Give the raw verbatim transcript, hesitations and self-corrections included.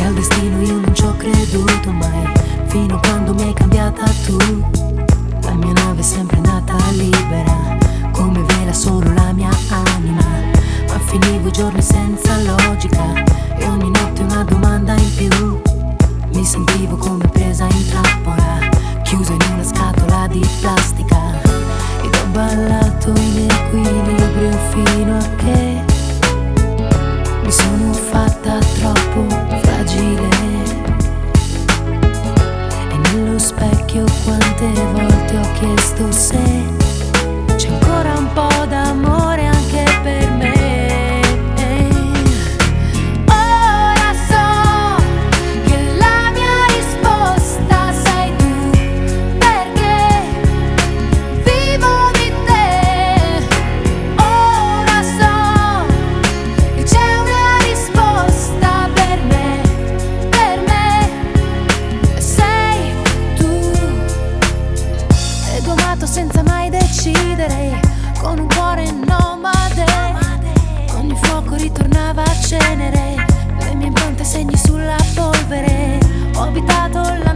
Al destino io non ci ho creduto mai, fino a quando mi hai cambiata tu. La mia nave è sempre andata libera, come vela solo la mia anima. Ma finivo i giorni senza logica e ogni notte una domanda in più. Mi sentivo come presa in trappola, chiusa in una scatola di plastica. Ed ho ballato in equilibrio fino a che mi sono fatta troppo fragile. E nello specchio quante volte ho chiesto se c'è ancora un po' d'amore anche per me. Ora so che la mia risposta sei tu, perché vivo di te. Ora so che c'è una risposta per me, per me, e sei tu. Ed ho amato senza mai decidere, con un cuore nomade. Ogni fuoco ritornava a cenere, le mie impronte segni sulla polvere. Ho abitato la